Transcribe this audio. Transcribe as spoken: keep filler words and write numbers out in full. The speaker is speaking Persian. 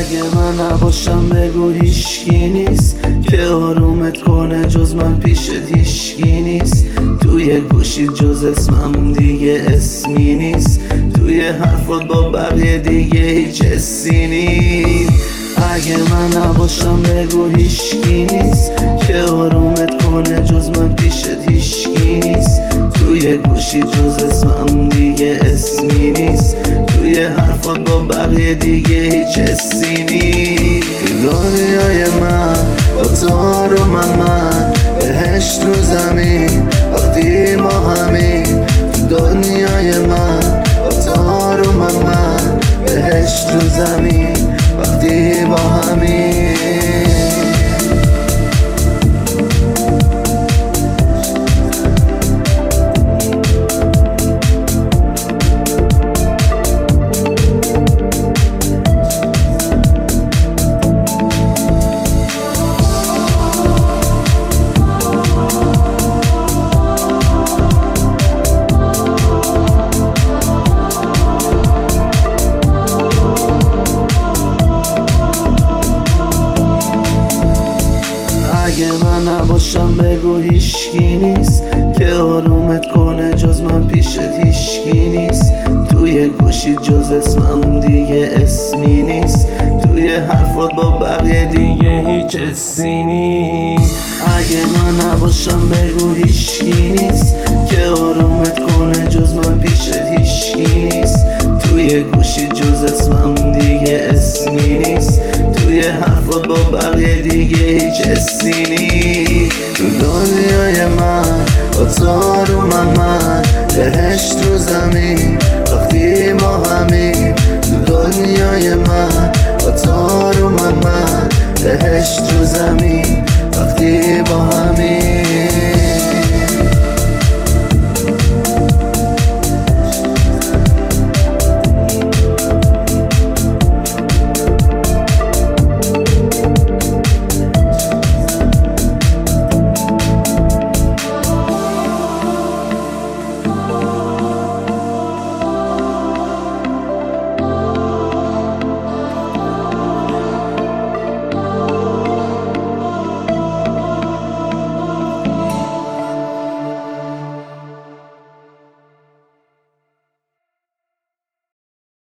اگه من نباشم بگو هیشکی نیست که آرومت کنه جز من پیشت هیشکی نیست. توی گوشی جز اسمم دیگه اسمی نیست، توی حرفات با بقیه دیگه هیچ حسی نیست. اگه من نباشم بگو هیشکی نیست که آرومت کنه جز من پیشت هیشکی نیست. توی گوشی جز اسمم دیگه اسمی نیست، توی حرفات با بقیه دیگه هیچ حسی نیست. دنیای من با تو رو من من بهشت رو زمین وقتی ما همین. دنیای من با تو رو من من بهشت رو زمین وقتی با همین. اگه من نباشم بگو هیشکی نیست که آرومت کنه جز من پیشت هیشکی نیست. توی گوشی جز اسمم دیگه اسمی نیست، توی حرفات با بقیه دیگه هیچ حسی نیست. اگه من نباشم بگو هیشکی نیست که آرومت کنه جز من پیشت هیشکی نیست. توی گوشی جز اسمم دیگه اسمی نیست، توی حرفات با بقیه دیگه هیچ حسی نیست. تو دنیای من با تو رو من من بهشت رو زمین وقتی ما همین.